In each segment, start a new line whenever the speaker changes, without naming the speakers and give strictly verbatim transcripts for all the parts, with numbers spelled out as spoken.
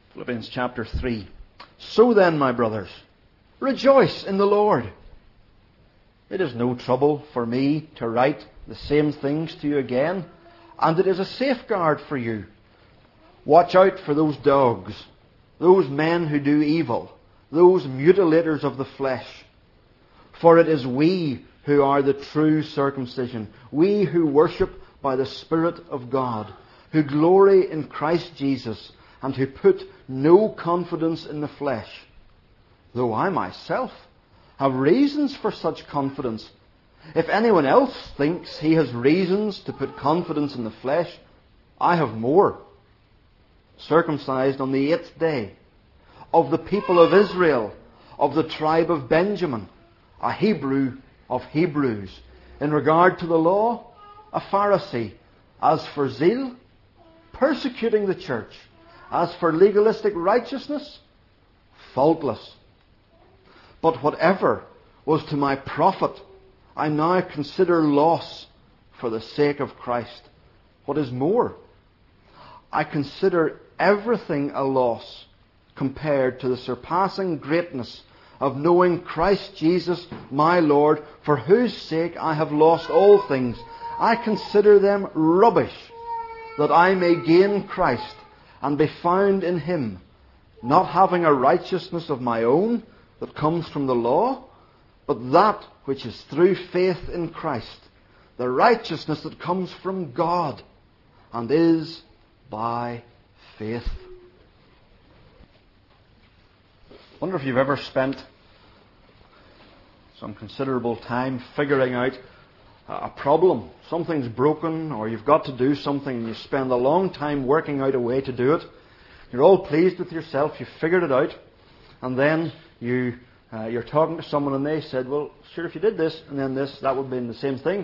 Philippians chapter three. So then, my brothers, rejoice in the Lord. It is no trouble for me to write the same things to you again, and it is a safeguard for you. Watch out for those dogs, those men who do evil, those mutilators of the flesh. For it is we who are the true circumcision, we who worship by the Spirit of God, who glory in Christ Jesus, and who put no confidence in the flesh. Though I myself have reasons for such confidence. If anyone else thinks he has reasons to put confidence in the flesh, I have more. Circumcised on the eighth day, of the people of Israel, of the tribe of Benjamin, a Hebrew of Hebrews. In regard to the law, a Pharisee. As for zeal, persecuting the church. As for legalistic righteousness, faultless. But whatever was to my profit, I now consider loss for the sake of Christ. What is more, I consider everything a loss compared to the surpassing greatness of knowing Christ Jesus my Lord, for whose sake I have lost all things. I consider them rubbish, that I may gain Christ and be found in Him, not having a righteousness of my own that comes from the law, but that which is through faith in Christ, the righteousness that comes from God and is by faith. I wonder if you've ever spent some considerable time figuring out a problem. Something's broken, or you've got to do something, and you spend a long time working out a way to do it. You're all pleased with yourself, you've figured it out, and then you, uh, you're talking to someone and they said, well, sure, if you did this and then this, that would have been the same thing.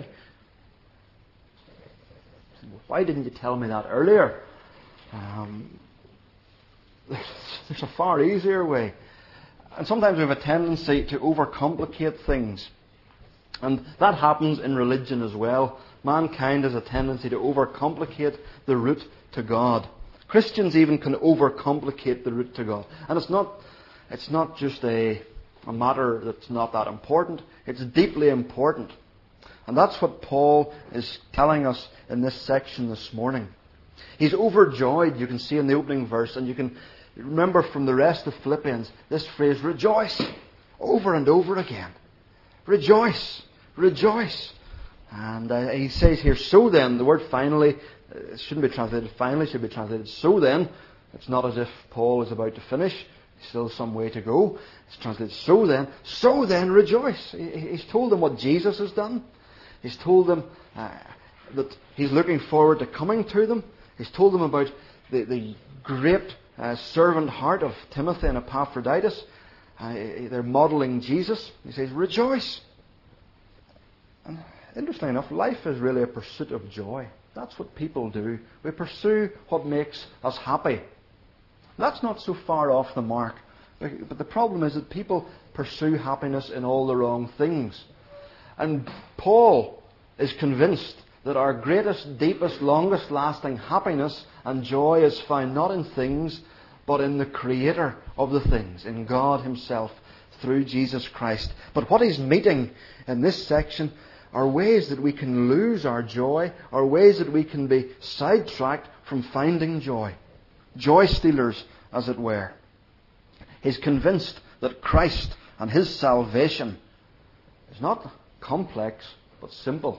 Well, why didn't you tell me that earlier? Um, there's a far easier way. And sometimes we have a tendency to overcomplicate things. And that happens in religion as well. Mankind has a tendency to overcomplicate the route to God. Christians even can overcomplicate the route to God. And it's not, it's not just a, a matter that's not that important. It's deeply important. And that's what Paul is telling us in this section this morning. He's overjoyed, you can see in the opening verse, and you can remember from the rest of Philippians, this phrase, rejoice, over and over again. Rejoice, rejoice. And uh, he says here, so then, the word finally, it shouldn't be translated finally, it should be translated so then. It's not as if Paul is about to finish. There's still some way to go. It's translated so then. So then, rejoice. He, he's told them what Jesus has done. He's told them uh, that he's looking forward to coming to them. He's told them about the, the great uh, servant heart of Timothy and Epaphroditus. Uh, they're modelling Jesus. He says, rejoice. And interestingly enough, life is really a pursuit of joy. That's what people do. We pursue what makes us happy. That's not so far off the mark. But the problem is that people pursue happiness in all the wrong things. And Paul is convinced that our greatest, deepest, longest lasting happiness and joy is found not in things, but in the Creator of the things, in God Himself, through Jesus Christ. But what he's meeting in this section are ways that we can lose our joy, are ways that we can be sidetracked from finding joy. Joy stealers, as it were. He's convinced that Christ and His salvation is not complex, but simple.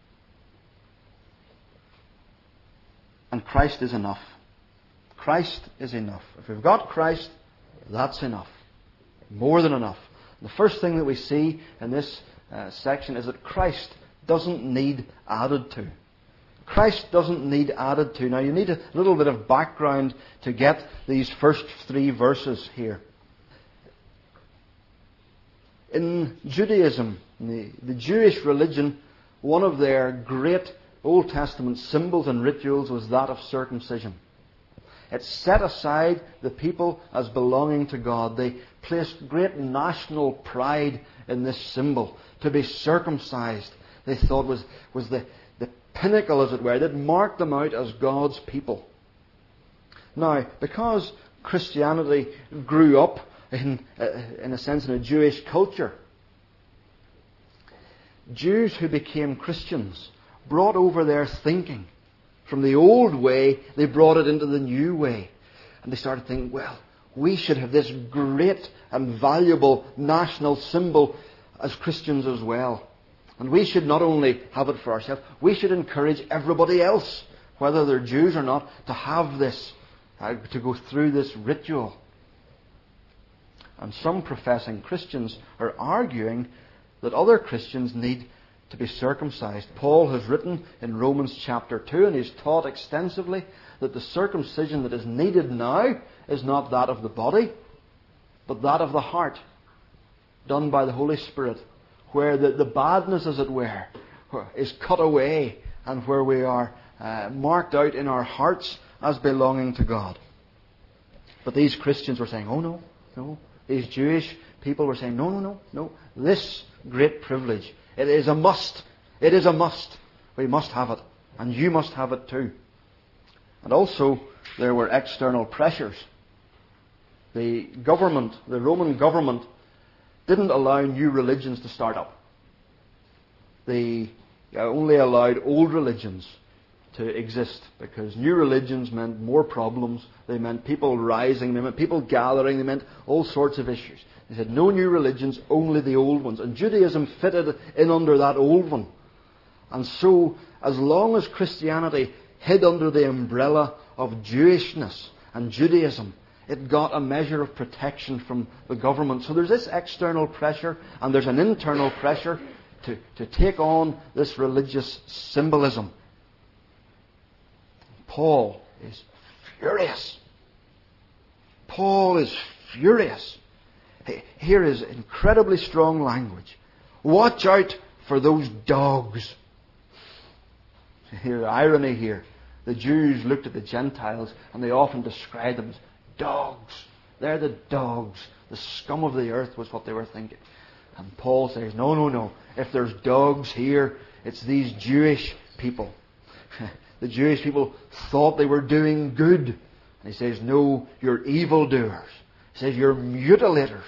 And Christ is enough. Christ is enough. If we've got Christ, that's enough. More than enough. The first thing that we see in this uh, section is that Christ doesn't need added to. Christ doesn't need added to. Now you need a little bit of background to get these first three verses here. In Judaism, in the, the Jewish religion, one of their great Old Testament symbols and rituals was that of circumcision. It set aside the people as belonging to God. They placed great national pride in this symbol. To be circumcised, they thought was, was the, the pinnacle, as it were, that marked them out as God's people. Now, because Christianity grew up in, uh, in a sense, in a Jewish culture. Jews who became Christians brought over their thinking. From the old way, they brought it into the new way. And they started thinking, well, we should have this great and valuable national symbol as Christians as well. And we should not only have it for ourselves, we should encourage everybody else, whether they're Jews or not, to have this, uh, to go through this ritual. And some professing Christians are arguing that other Christians need to be circumcised. Paul has written in Romans chapter two, and he's taught extensively that the circumcision that is needed now is not that of the body, but that of the heart, done by the Holy Spirit, where the, the badness, as it were, is cut away, and where we are uh, marked out in our hearts as belonging to God. But these Christians were saying, oh no, no. These Jewish people were saying, no, no, no, no. This great privilege, it is a must. It is a must. We must have it. And you must have it too. And also, there were external pressures. The government, the Roman government, didn't allow new religions to start up. They only allowed old religions to exist, because new religions meant more problems. They meant people rising, they meant people gathering, they meant all sorts of issues. They said no new religions, only the old ones. And Judaism fitted in under that old one. And so, as long as Christianity hid under the umbrella of Jewishness and Judaism, it got a measure of protection from the government. So there's this external pressure, and there's an internal pressure to, to take on this religious symbolism. Paul is furious. Paul is furious. Here is incredibly strong language. Watch out for those dogs. Here, irony here. The Jews looked at the Gentiles and they often described them as dogs. They're the dogs. The scum of the earth was what they were thinking. And Paul says, no, no, no. If there's dogs here, it's these Jewish people. The Jewish people thought they were doing good. And he says, no, you're evildoers. He says, you're mutilators.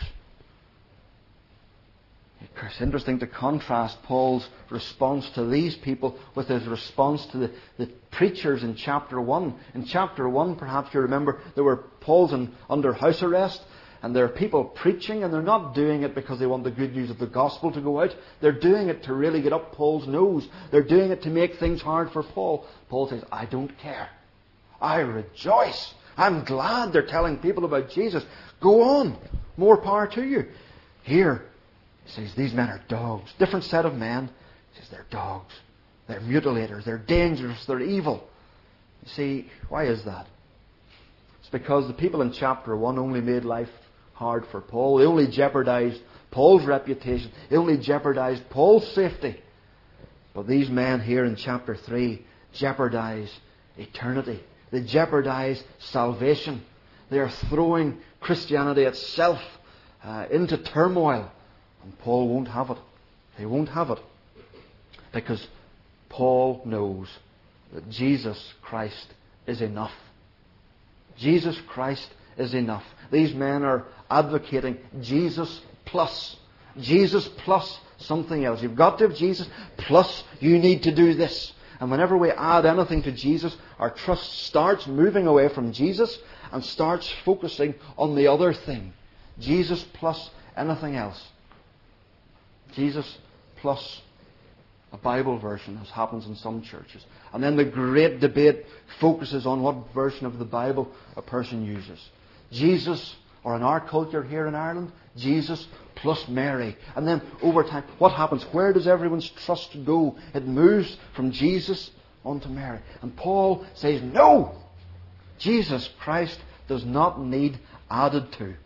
It's interesting to contrast Paul's response to these people with his response to the, the preachers in chapter one. In chapter one, perhaps you remember, there were Paul's in, under house arrest, and there are people preaching, and they're not doing it because they want the good news of the gospel to go out. They're doing it to really get up Paul's nose. They're doing it to make things hard for Paul. Paul says, I don't care. I rejoice. I'm glad they're telling people about Jesus. Go on. More power to you. Here, he says, these men are dogs. Different set of men. He says, they're dogs. They're mutilators. They're dangerous. They're evil. You see, why is that? It's because the people in chapter one only made life hard for Paul. They only jeopardized Paul's reputation. They only jeopardized Paul's safety. But these men here in chapter three jeopardize eternity. They jeopardize salvation. They are throwing Christianity itself uh, into turmoil. And Paul won't have it. He won't have it. Because Paul knows that Jesus Christ is enough. Jesus Christ is enough. These men are advocating Jesus plus. Jesus plus something else. You've got to have Jesus, plus you need to do this. And whenever we add anything to Jesus, our trust starts moving away from Jesus and starts focusing on the other thing. Jesus plus anything else. Jesus plus a Bible version, as happens in some churches. And then the great debate focuses on what version of the Bible a person uses. Jesus, or in our culture here in Ireland, Jesus plus Mary. And then over time, what happens? Where does everyone's trust go? It moves from Jesus onto Mary. And Paul says, no! Jesus Christ does not need added to.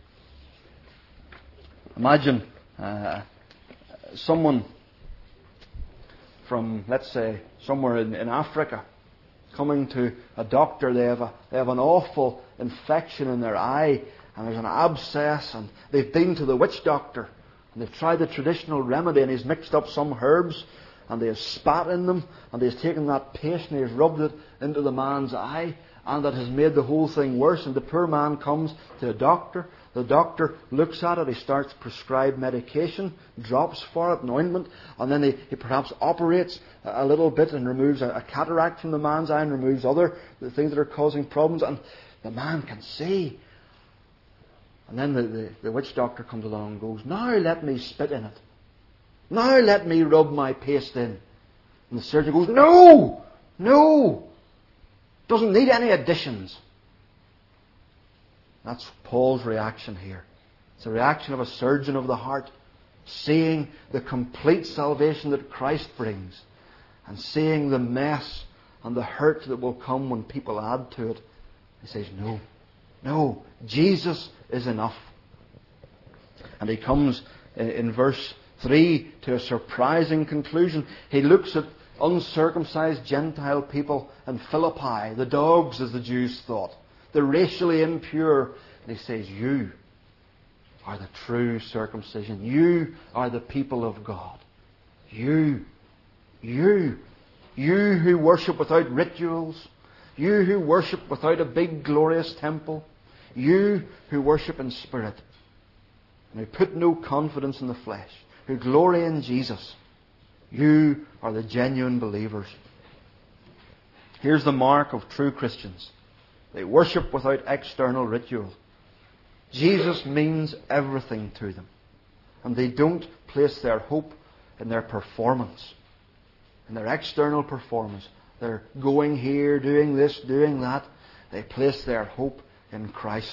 Imagine uh, someone from, let's say, somewhere in, in Africa, coming to a doctor. They have a, they have an awful infection in their eye, and there's an abscess, and they've been to the witch doctor, and they've tried the traditional remedy, and he's mixed up some herbs, and they have spat in them, and he's taken that paste and he's rubbed it into the man's eye, and that has made the whole thing worse. And the poor man comes to a doctor. The doctor looks at it. He starts to prescribe medication, drops for it, an ointment, and then he, he perhaps operates a, a little bit and removes a, a cataract from the man's eye and removes other the things that are causing problems. And the man can see. And then the, the, the witch doctor comes along and goes, "Now let me spit in it. Now let me rub my paste in." And the surgeon goes, "No! No! Doesn't need any additions." That's Paul's reaction here. It's a reaction of a surgeon of the heart, seeing the complete salvation that Christ brings, and seeing the mess and the hurt that will come when people add to it. He says, no, no, Jesus is enough. And he comes in verse three to a surprising conclusion. He looks at uncircumcised Gentile people in Philippi, the dogs as the Jews thought, the racially impure, and he says, you are the true circumcision. You are the people of God. You, you, you who worship without rituals, you who worship without a big glorious temple, you who worship in spirit, and who put no confidence in the flesh, who glory in Jesus. You are the genuine believers. Here's the mark of true Christians. They worship without external ritual. Jesus means everything to them. And they don't place their hope in their performance, in their external performance. They're going here, doing this, doing that. They place their hope in Christ.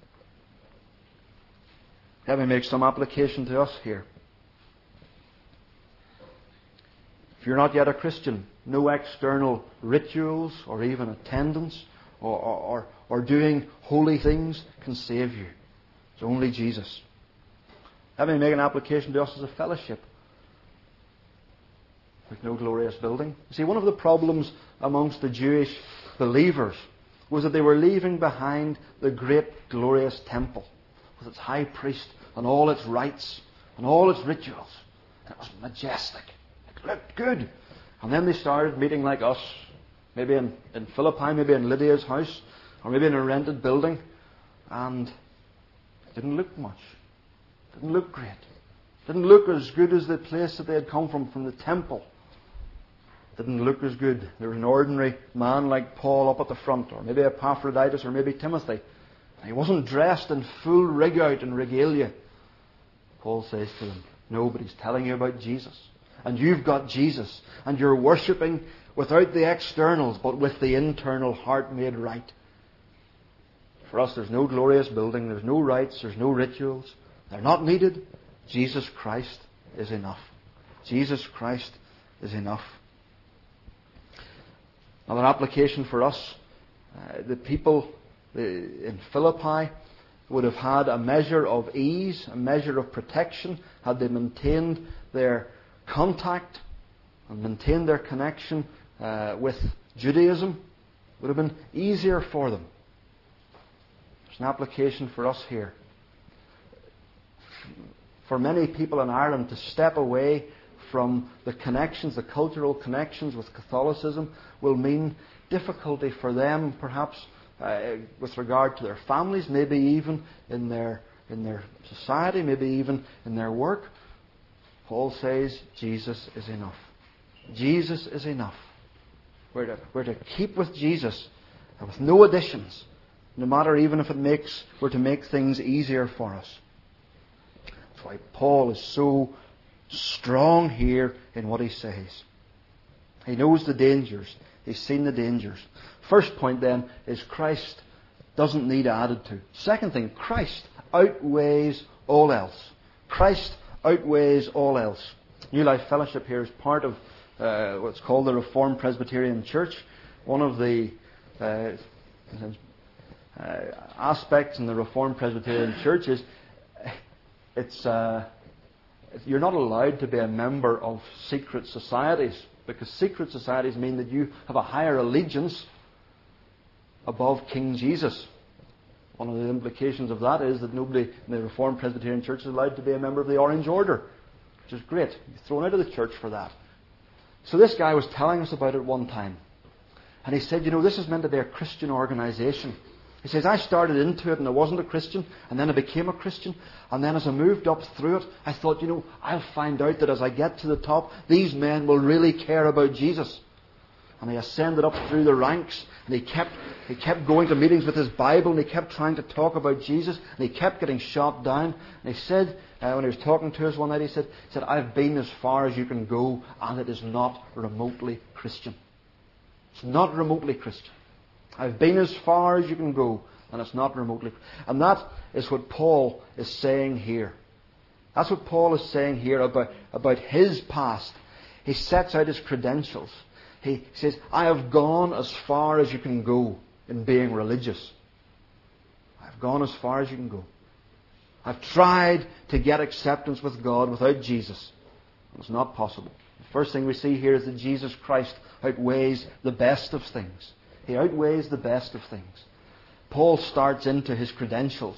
Let me make some application to us here. If you're not yet a Christian, no external rituals or even attendance or, or, or doing holy things can save you. It's only Jesus. Let me make an application to us as a fellowship. With no glorious building. You see, one of the problems amongst the Jewish believers was that they were leaving behind the great glorious temple with its high priest and all its rites and all its rituals. And it was majestic. It looked good. And then they started meeting like us, maybe in, in Philippi, maybe in Lydia's house, or maybe in a rented building, and it didn't look much. It didn't look great. It didn't look as good as the place that they had come from, from the temple. It didn't look as good. There was an ordinary man like Paul up at the front, or maybe Epaphroditus, or maybe Timothy. And he wasn't dressed in full rig-out and regalia. Paul says to them, no, but he's telling you about Jesus. And you've got Jesus. And you're worshipping without the externals, but with the internal heart made right. For us, there's no glorious building, there's no rites, there's no rituals. They're not needed. Jesus Christ is enough. Jesus Christ is enough. Another application for us, uh, the people in Philippi would have had a measure of ease, a measure of protection, had they maintained their contact and maintained their connection uh, with Judaism. It would have been easier for them. There's an application for us here. For many people in Ireland to step away from the connections, the cultural connections with Catholicism, will mean difficulty for them, perhaps uh, with regard to their families, maybe even in their in their society, maybe even in their work. Paul says Jesus is enough. Jesus is enough. We're to, we're to keep with Jesus with no additions, no matter even if it makes we're to make things easier for us. That's why Paul is so strong here in what he says. He knows the dangers. He's seen the dangers. First point then is Christ doesn't need added to. Second thing, Christ outweighs all else. Christ outweighs all else. New Life Fellowship here is part of uh, what's called the Reformed Presbyterian Church. One of the uh, uh, aspects in the Reformed Presbyterian Church is it's uh, you're not allowed to be a member of secret societies, because secret societies mean that you have a higher allegiance above King Jesus. One of the implications of that is that nobody in the Reformed Presbyterian Church is allowed to be a member of the Orange Order, which is great. You're thrown out of the church for that. So this guy was telling us about it one time. And he said, you know, this is meant to be a Christian organisation. He says, I started into it and I wasn't a Christian, and then I became a Christian, and then as I moved up through it, I thought, you know, I'll find out that as I get to the top, these men will really care about Jesus. And he ascended up through the ranks, and he kept he kept going to meetings with his Bible, and he kept trying to talk about Jesus, and he kept getting shot down. And he said, uh, when he was talking to us one night, he said, he said, I've been as far as you can go, and it is not remotely Christian. It's not remotely Christian. I've been as far as you can go, and it's not remotely. And that is what Paul is saying here. That's what Paul is saying here about, about his past. He sets out his credentials. He says, I have gone as far as you can go in being religious. I've gone as far as you can go. I've tried to get acceptance with God without Jesus. It's not possible. The first thing we see here is that Jesus Christ outweighs the best of things. He outweighs the best of things. Paul starts into his credentials.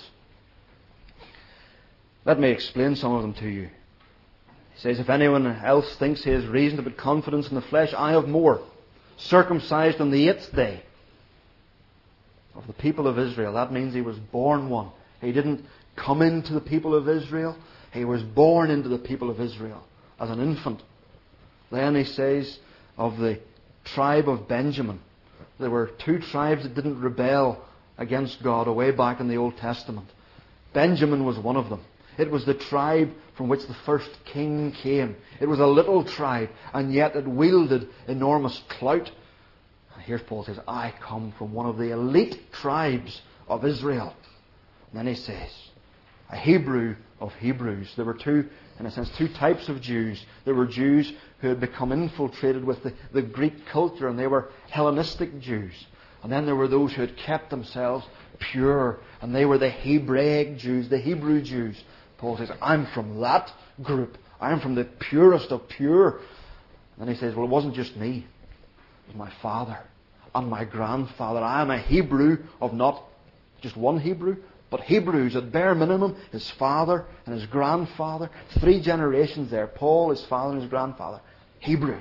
Let me explain some of them to you. He says, if anyone else thinks he has reason to put confidence in the flesh, I have more. Circumcised on the eighth day of the people of Israel. That means he was born one. He didn't come into the people of Israel. He was born into the people of Israel as an infant. Then he says of the tribe of Benjamin. There were two tribes that didn't rebel against God away back in the Old Testament. Benjamin was one of them. It was the tribe from which the first king came. It was a little tribe, and yet it wielded enormous clout. And here Paul says, I come from one of the elite tribes of Israel. And then he says, a Hebrew of Hebrews. There were two, in a sense, two types of Jews. There were Jews who had become infiltrated with the, the Greek culture, and they were Hellenistic Jews. And then there were those who had kept themselves pure, and they were the Hebraic Jews, the Hebrew Jews. Paul says, I'm from that group. I'm from the purest of pure. And then he says, well, it wasn't just me. It was my father and my grandfather. I am a Hebrew of not just one Hebrew, but Hebrews at bare minimum, his father and his grandfather. Three generations there. Paul, his father and his grandfather. Hebrews.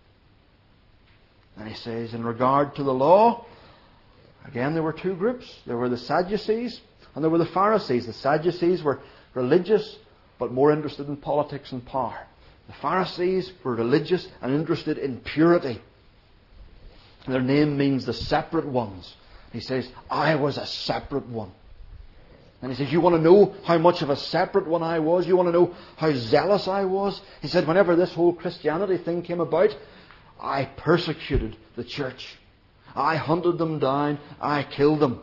And he says, in regard to the law, again there were two groups. There were the Sadducees and there were the Pharisees. The Sadducees were religious but more interested in politics and power. The Pharisees were religious and interested in purity. Their name means the separate ones. He says, I was a separate one. And he says, you want to know how much of a separate one I was? You want to know how zealous I was? He said, whenever this whole Christianity thing came about, I persecuted the church. I hunted them down. I killed them.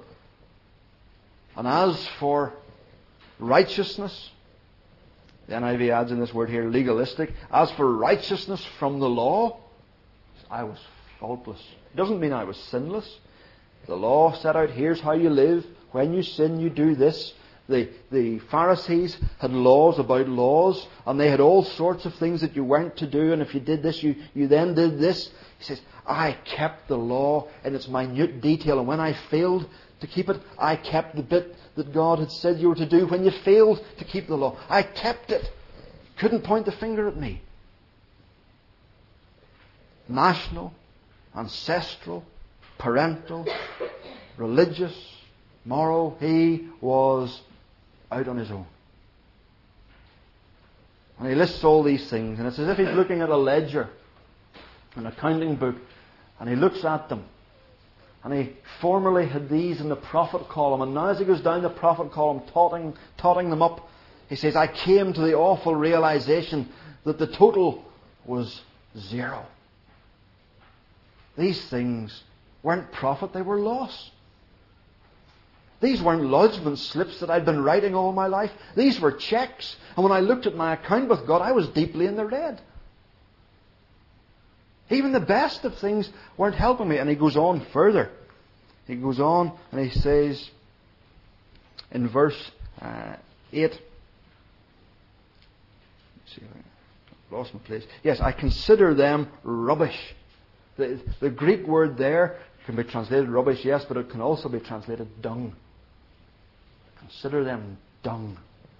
And as for righteousness, the N I V adds in this word here, legalistic. As for righteousness from the law, I was faultless. It doesn't mean I was sinless. The law set out, here's how you live. When you sin, you do this. The, the Pharisees had laws about laws, and they had all sorts of things that you weren't to do, and if you did this, you, you then did this. He says, I kept the law in its minute detail, and when I failed to keep it, I kept the bit that God had said you were to do when you failed to keep the law. I kept it. Couldn't point the finger at me. National, ancestral, parental, religious, moral, he was out on his own. And he lists all these things, and it's as if he's looking at a ledger, an accounting book, and he looks at them. And he formerly had these in the profit column, and now as he goes down the profit column, totting, totting them up, he says, I came to the awful realization that the total was zero. These things weren't profit, they were loss. These weren't lodgement slips that I'd been writing all my life. These were checks. And when I looked at my account with God, I was deeply in the red. Even the best of things weren't helping me. And he goes on further. He goes on and he says in verse uh, eight. Let's see, I've lost my place. Yes, I consider them rubbish. The, the Greek word there can be translated rubbish, yes, but it can also be translated dung. Consider them dung.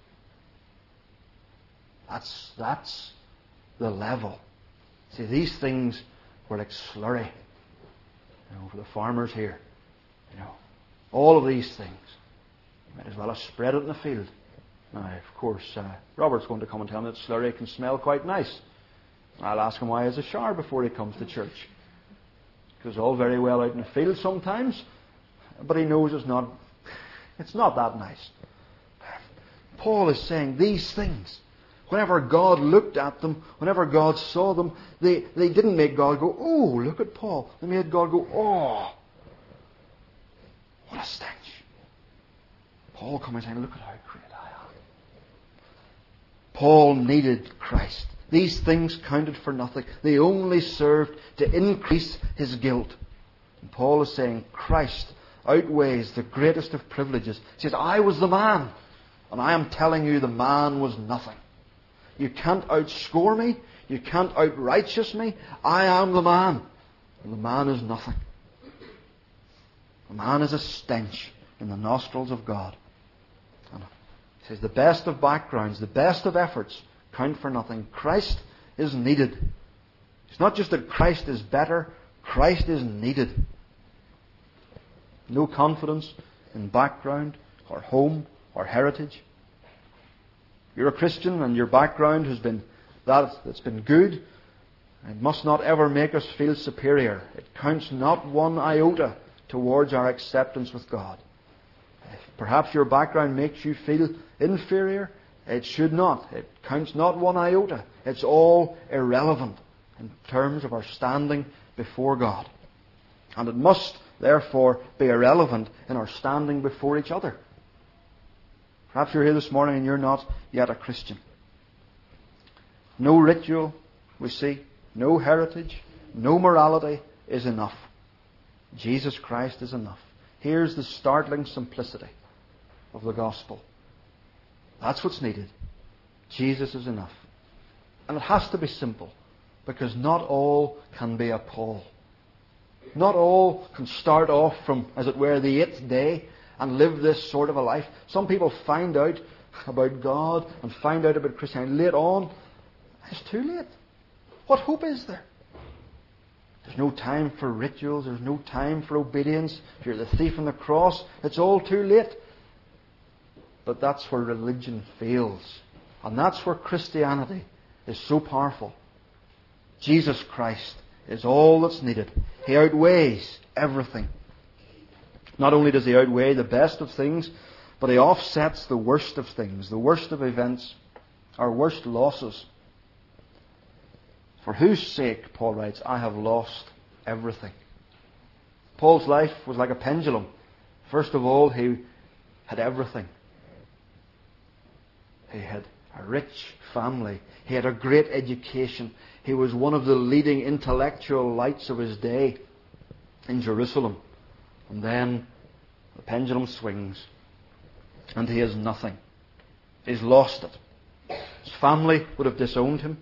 That's, that's the level. See, these things were like slurry. You know, for the farmers here. You know, all of these things. You might as well have spread it in the field. Now, of course, uh, Robert's going to come and tell me that slurry can smell quite nice. I'll ask him why he has a shower before he comes to church. Because all very well out in the field sometimes, but he knows it's not, it's not that nice. Paul is saying these things, whenever God looked at them, whenever God saw them, they, they didn't make God go, oh, look at Paul. They made God go, oh, what a stench. Paul coming saying, look at how great I am. Paul needed Christ. These things counted for nothing. They only served to increase his guilt. And Paul is saying Christ outweighs the greatest of privileges. He says, I was the man, and I am telling you the man was nothing. You can't outscore me. You can't outrighteous me. I am the man, and the man is nothing. The man is a stench in the nostrils of God. And he says the best of backgrounds, the best of efforts count for nothing. Christ is needed. It's not just that Christ is better, Christ is needed. No confidence in background or home or heritage. You're a Christian and your background has been that it's been good. It must not ever make us feel superior. It counts not one iota towards our acceptance with God. If perhaps your background makes you feel inferior, it should not. It counts not one iota. It's all irrelevant in terms of our standing before God. And it must, therefore, be irrelevant in our standing before each other. Perhaps you're here this morning and you're not yet a Christian. No ritual, we see, no heritage, no morality is enough. Jesus Christ is enough. Here's the startling simplicity of the gospel. That's what's needed. Jesus is enough. And it has to be simple, because not all can be a Paul. Not all can start off from, as it were, the eighth day and live this sort of a life. Some people find out about God and find out about Christianity late on. It's too late. What hope is there? There's no time for rituals. There's no time for obedience. If you're the thief on the cross, it's all too late. But that's where religion fails. And that's where Christianity is so powerful. Jesus Christ is all that's needed. He outweighs everything. Not only does He outweigh the best of things, but He offsets the worst of things, the worst of events, our worst losses. For whose sake, Paul writes, I have lost everything. Paul's life was like a pendulum. First of all, he had everything. He had a rich family. He had a great education. He was one of the leading intellectual lights of his day in Jerusalem. And then the pendulum swings and he has nothing. He's lost it. His family would have disowned him.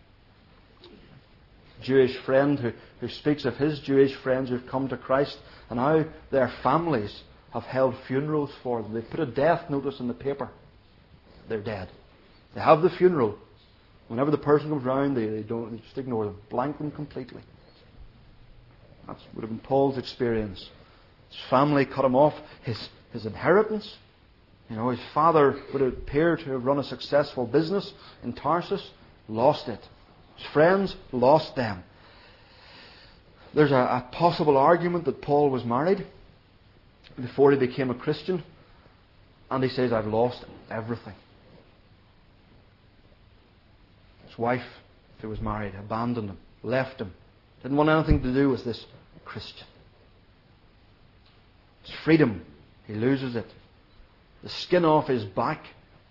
Jewish friend who, who speaks of his Jewish friends who've come to Christ and how their families have held funerals for them. They put a death notice in the paper. They're dead. They have the funeral. Whenever the person comes round, they, they don't they just ignore them, blank them completely. That would have been Paul's experience. His family cut him off. His his inheritance. You know, his father would appear to have run a successful business in Tarsus, lost it. His friends lost them. There's a, a possible argument that Paul was married before he became a Christian, and he says, I've lost everything. His wife, if he was married, abandoned him, left him, didn't want anything to do with this Christian. His freedom, he loses it. The skin off his back.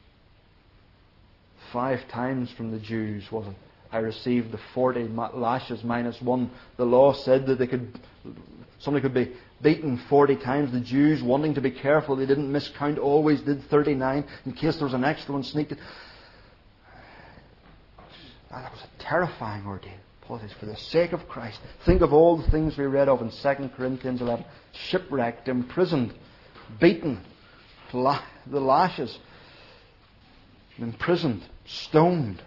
Five times from the Jews, was it? I received the forty lashes minus one. The law said that they could, somebody could be beaten forty times. The Jews, wanting to be careful, they didn't miscount, always did thirty-nine in case there was an extra one sneaked in. That was a terrifying ordeal. Paul says, for the sake of Christ, think of all the things we read of in Second Corinthians eleven. Shipwrecked, imprisoned, beaten, la- the lashes, imprisoned, stoned.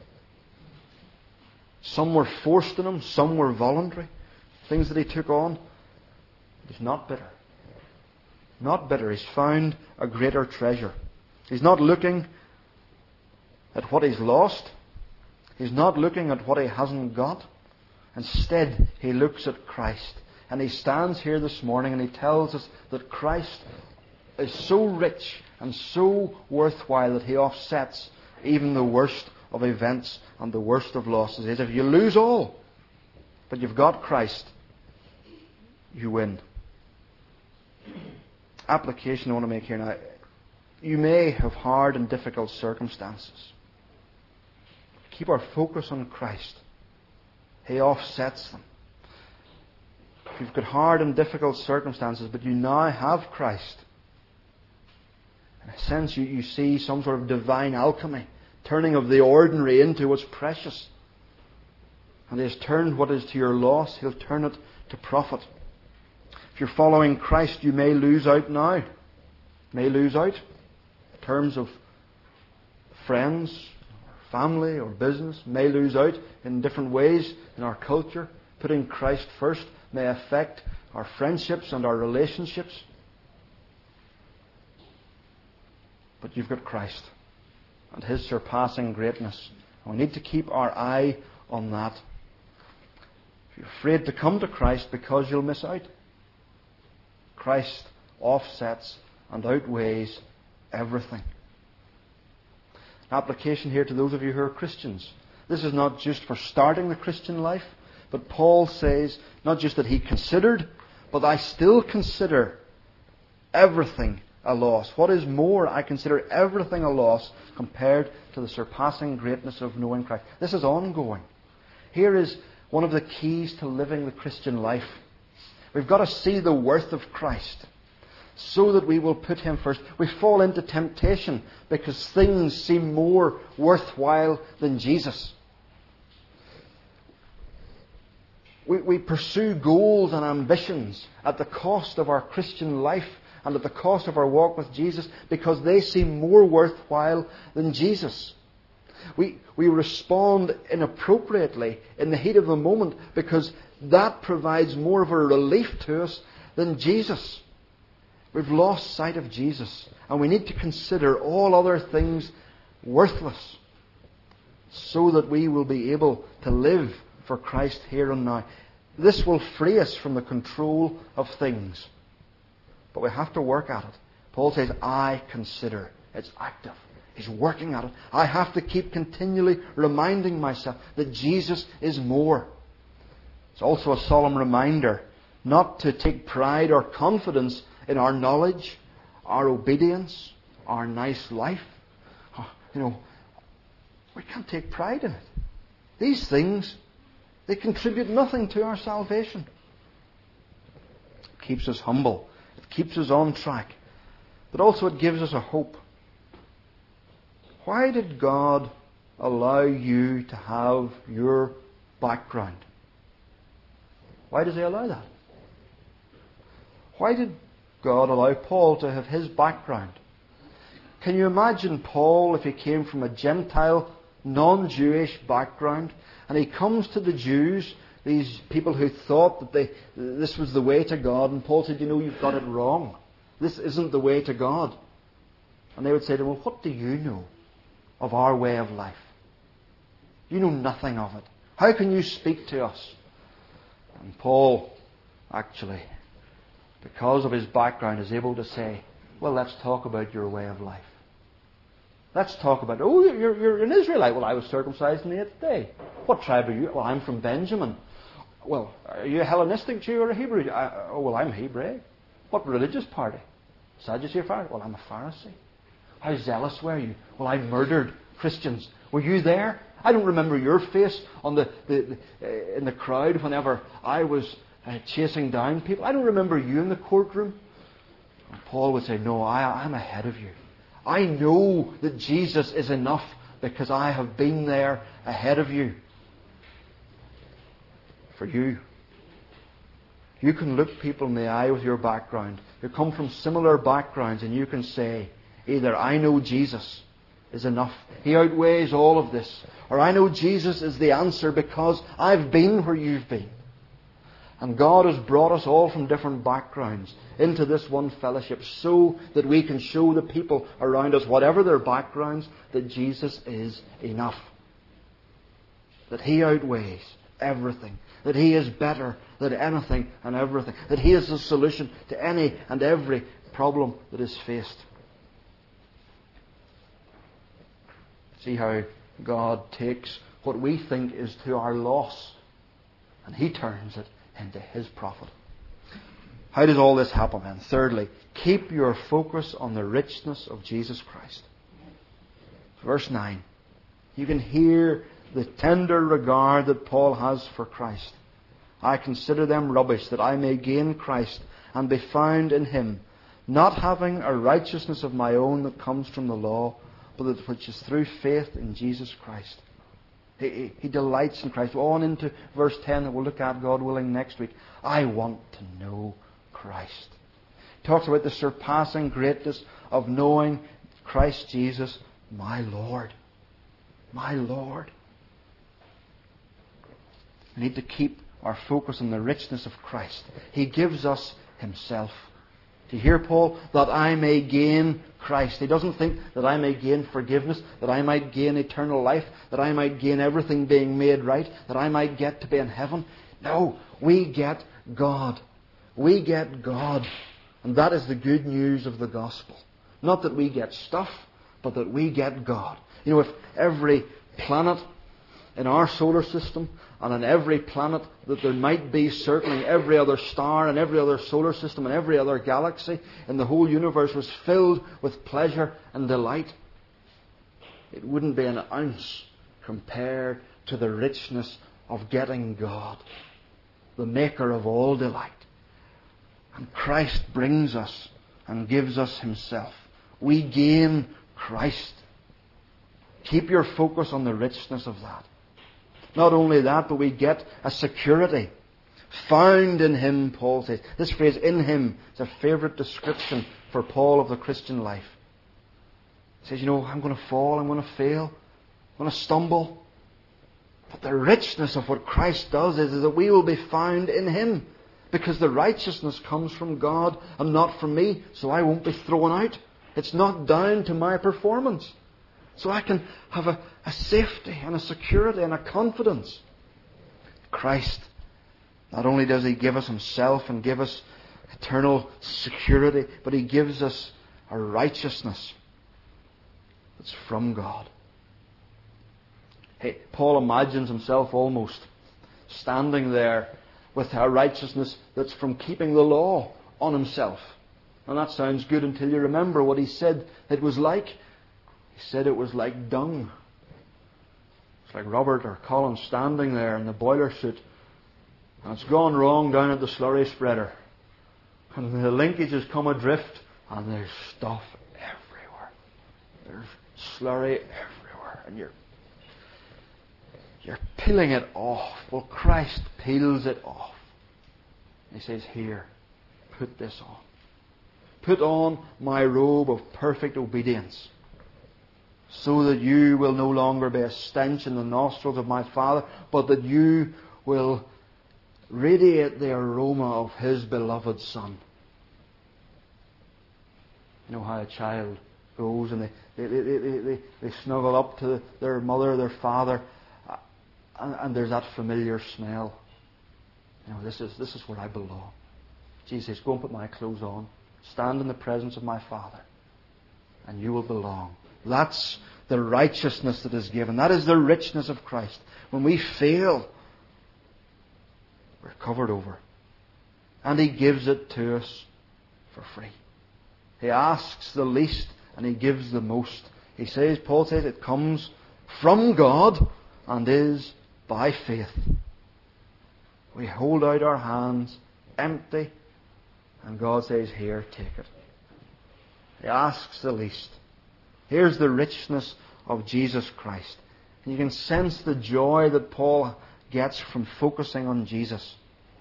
Some were forced on him, some were voluntary. Things that he took on. He's not bitter. Not bitter. He's found a greater treasure. He's not looking at what he's lost. He's not looking at what he hasn't got. Instead, he looks at Christ. And he stands here this morning and he tells us that Christ is so rich and so worthwhile that he offsets even the worst of events and the worst of losses. He says, if you lose all, but you've got Christ, you win. Application I want to make here now. You may have hard and difficult circumstances. Keep our focus on Christ. He offsets them. If you've got hard and difficult circumstances, but you now have Christ, in a sense you, you see some sort of divine alchemy, turning of the ordinary into what's precious. And He has turned what is to your loss, He'll turn it to profit. If you're following Christ, you may lose out now. May lose out in terms of friends, or family, or business. May lose out in different ways in our culture. Putting Christ first may affect our friendships and our relationships. But you've got Christ and His surpassing greatness. And we need to keep our eye on that. If you're afraid to come to Christ because you'll miss out, Christ offsets and outweighs everything. Application here to those of you who are Christians. This is not just for starting the Christian life, but Paul says not just that he considered, but I still consider everything a loss. What is more, I consider everything a loss compared to the surpassing greatness of knowing Christ. This is ongoing. Here is one of the keys to living the Christian life. We've got to see the worth of Christ so that we will put Him first. We fall into temptation because things seem more worthwhile than Jesus. We, we pursue goals and ambitions at the cost of our Christian life and at the cost of our walk with Jesus because they seem more worthwhile than Jesus. We, we respond inappropriately in the heat of the moment because that provides more of a relief to us than Jesus. We've lost sight of Jesus, and we need to consider all other things worthless so that we will be able to live for Christ here and now. This will free us from the control of things, but we have to work at it. Paul says, I consider. It's active. He's working at it. I have to keep continually reminding myself that Jesus is more. It's also a solemn reminder not to take pride or confidence in our knowledge, our obedience, our nice life. You know, we can't take pride in it. These things, they contribute nothing to our salvation. It keeps us humble. It keeps us on track. But also it gives us a hope. Why did God allow you to have your background? Why does He allow that? Why did God allow Paul to have his background? Can you imagine Paul if he came from a Gentile, non-Jewish background, and he comes to the Jews, these people who thought that they, this was the way to God, and Paul said, you know, you've got it wrong. This isn't the way to God. And they would say to him, well, what do you know of our way of life? You know nothing of it. How can you speak to us? And Paul, actually, because of his background, is able to say, well, let's talk about your way of life. Let's talk about, oh, you're, you're an Israelite. Well, I was circumcised on the eighth day. What tribe are you? Well, I'm from Benjamin. Well, are you a Hellenistic Jew or a Hebrew? I, oh, well, I'm Hebraic. What religious party? Sadducee or Pharisee? Well, I'm a Pharisee. How zealous were you? Well, I murdered Christians. Were you there? I don't remember your face on the, the, the uh, in the crowd whenever I was uh, chasing down people. I don't remember you in the courtroom. And Paul would say, no, I, I'm ahead of you. I know that Jesus is enough because I have been there ahead of you. For you. You can look people in the eye with your background who come from similar backgrounds, and you can say, either I know Jesus is enough. He outweighs all of this. Or I know Jesus is the answer because I've been where you've been. And God has brought us all from different backgrounds into this one fellowship so that we can show the people around us, whatever their backgrounds, that Jesus is enough. That He outweighs everything. That He is better than anything and everything. That He is the solution to any and every problem that is faced. See how God takes what we think is to our loss and He turns it into His profit. How does all this happen then? Thirdly, keep your focus on the richness of Jesus Christ. Verse nine. You can hear the tender regard that Paul has for Christ. I consider them rubbish, that I may gain Christ and be found in Him, not having a righteousness of my own that comes from the law, but that which is through faith in Jesus Christ. He, he, he delights in Christ. On into verse ten that we'll look at, God willing, next week. I want to know Christ. He talks about the surpassing greatness of knowing Christ Jesus, my Lord. My Lord. We need to keep our focus on the richness of Christ. He gives us Himself. Do you hear Paul? That I may gain Christ. He doesn't think that I may gain forgiveness, that I might gain eternal life, that I might gain everything being made right, that I might get to be in heaven. No, we get God. We get God. And that is the good news of the gospel. Not that we get stuff, but that we get God. You know, if every planet in our solar system and on every planet that there might be, circling every other star and every other solar system and every other galaxy in the whole universe was filled with pleasure and delight, it wouldn't be an ounce compared to the richness of getting God, the maker of all delight. And Christ brings us and gives us Himself. We gain Christ. Keep your focus on the richness of that. Not only that, but we get a security. Found in Him, Paul says. This phrase, in Him, is a favourite description for Paul of the Christian life. He says, you know, I'm going to fall, I'm going to fail, I'm going to stumble. But the richness of what Christ does is, is that we will be found in Him. Because the righteousness comes from God and not from me, so I won't be thrown out. It's not down to my performance. So I can have a, a safety and a security and a confidence. Christ, not only does He give us Himself and give us eternal security, but He gives us a righteousness that's from God. Hey, Paul imagines himself almost standing there with a righteousness that's from keeping the law on himself. And that sounds good until you remember what he said it was like. He said it was like dung. It's like Robert or Colin standing there in the boiler suit, and it's gone wrong down at the slurry spreader. And the linkages come adrift, and there's stuff everywhere. There's slurry everywhere. And you're You're peeling it off. Well, Christ peels it off. He says, here, put this on. Put on my robe of perfect obedience, so that you will no longer be a stench in the nostrils of my Father, but that you will radiate the aroma of His beloved Son. You know how a child goes and they, they, they, they, they, they snuggle up to their mother, their father, and, and there's that familiar smell. You know, this is, this is where I belong. Jesus says, go and put my clothes on. Stand in the presence of my Father, and you will belong. That's the righteousness that is given. That is the richness of Christ. When we fail, we're covered over. And He gives it to us for free. He asks the least and He gives the most. He says, Paul says, it comes from God and is by faith. We hold out our hands empty, and God says, here, take it. He asks the least. Here's the richness of Jesus Christ. And you can sense the joy that Paul gets from focusing on Jesus.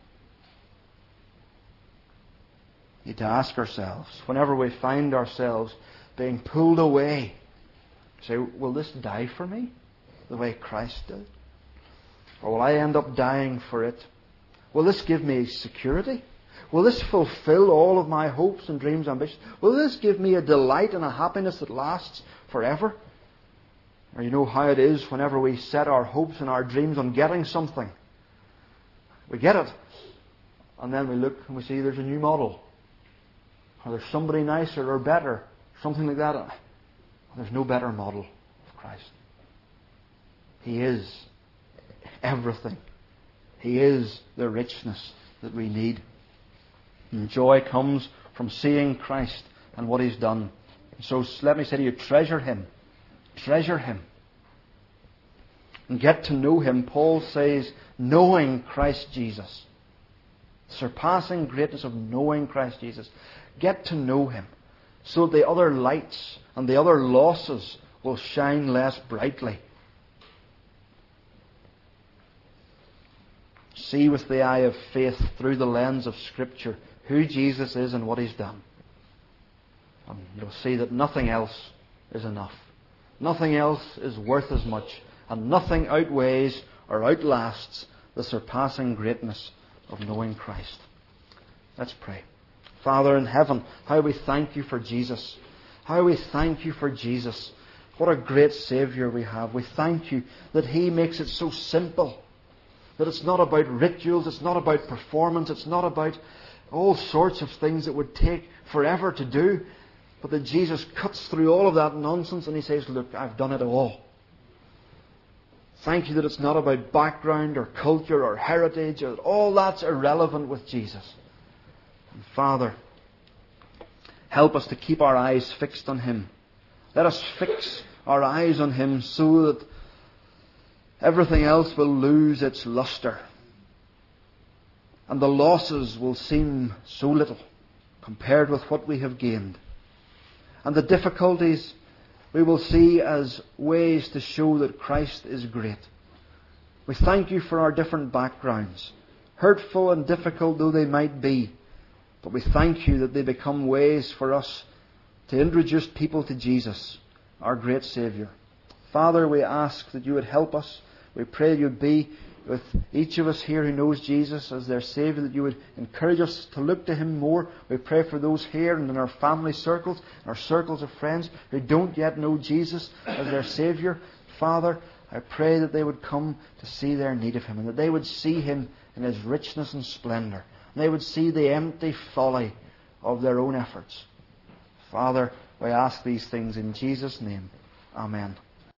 We need to ask ourselves, whenever we find ourselves being pulled away, say, will this die for me the way Christ did? Or will I end up dying for it? Will this give me security? Will this fulfill all of my hopes and dreams and ambitions? Will this give me a delight and a happiness that lasts forever? Or you know how it is whenever we set our hopes and our dreams on getting something. We get it. And then we look and we see there's a new model. Or there's somebody nicer or better. Something like that. There's no better model of Christ. He is everything. He is the richness that we need. And joy comes from seeing Christ and what He's done. So let me say to you, treasure Him. Treasure Him. And get to know Him. Paul says, knowing Christ Jesus. Surpassing greatness of knowing Christ Jesus. Get to know Him. So that the other lights and the other losses will shine less brightly. See with the eye of faith through the lens of Scripture who Jesus is and what He's done. And you'll see that nothing else is enough. Nothing else is worth as much. And nothing outweighs or outlasts the surpassing greatness of knowing Christ. Let's pray. Father in heaven, how we thank You for Jesus. How we thank You for Jesus. What a great Saviour we have. We thank You that He makes it so simple. That it's not about rituals, it's not about performance, it's not about all sorts of things that would take forever to do. But that Jesus cuts through all of that nonsense and He says, look, I've done it all. Thank You that it's not about background or culture or heritage. Or all that's irrelevant with Jesus. And Father, help us to keep our eyes fixed on Him. Let us fix our eyes on Him so that everything else will lose its lustre. And the losses will seem so little compared with what we have gained. And the difficulties we will see as ways to show that Christ is great. We thank You for our different backgrounds, hurtful and difficult though they might be. But we thank You that they become ways for us to introduce people to Jesus, our great Saviour. Father, we ask that You would help us. We pray You would be with each of us here who knows Jesus as their Saviour, that You would encourage us to look to Him more. We pray for those here and in our family circles, our circles of friends who don't yet know Jesus as their Saviour. Father, I pray that they would come to see their need of Him and that they would see Him in His richness and splendour. And they would see the empty folly of their own efforts. Father, we ask these things in Jesus' name. Amen.